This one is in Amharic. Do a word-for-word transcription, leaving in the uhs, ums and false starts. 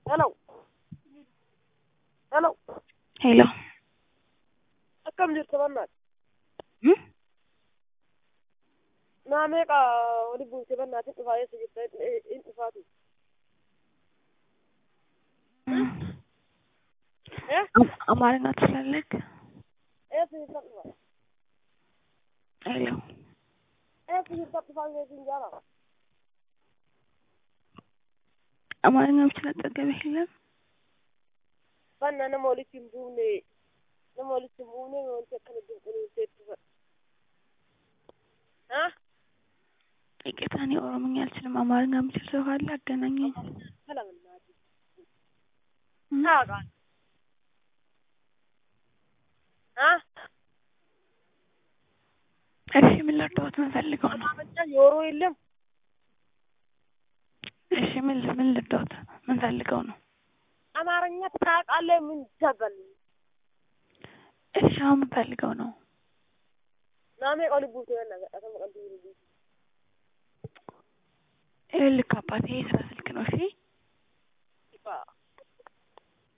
Hello. Hello. Hello. Akkam jirtu bannaat? Hmm? Naa meeqa wali buuse bannaatiin dhufaa eessa jirta hin dhufaatu? Eh? Amaarin አትፈልግ? Eessa jirta dhufaa? Hello. Eessa jirta dhufaa eessa jaara? አማርኛ ብቻ ተጠቀመህ የለም? Banna nama walitti hin buune nama walitti hin buune wanti akkana dinqunuunseetti fa'a. Ha? ይቅርታኔ ኦሮምኛ አልችልም። አማርኛ የምችል ሰው ካለ አገናኘኝ። ሰላም እናቴ። ታውቃለህ? አ? እሺ ምን ልርዳዎት? ምን ፈልገው ነው? አማርኛ የወሮ የለም። እሺ ምን ምን ልርዳዎት? ምን ፈልገው ነው? አማርኛ ታውቃለህ? ምን ተበል? እሺ አሁን ምን ፈልገው ነው? ናሜ ኦሊ ቡቴ በእናትህ አተመቀልኩኝ። ይኸውልህ አባቴ የስራ ስልክ ነው። እሺ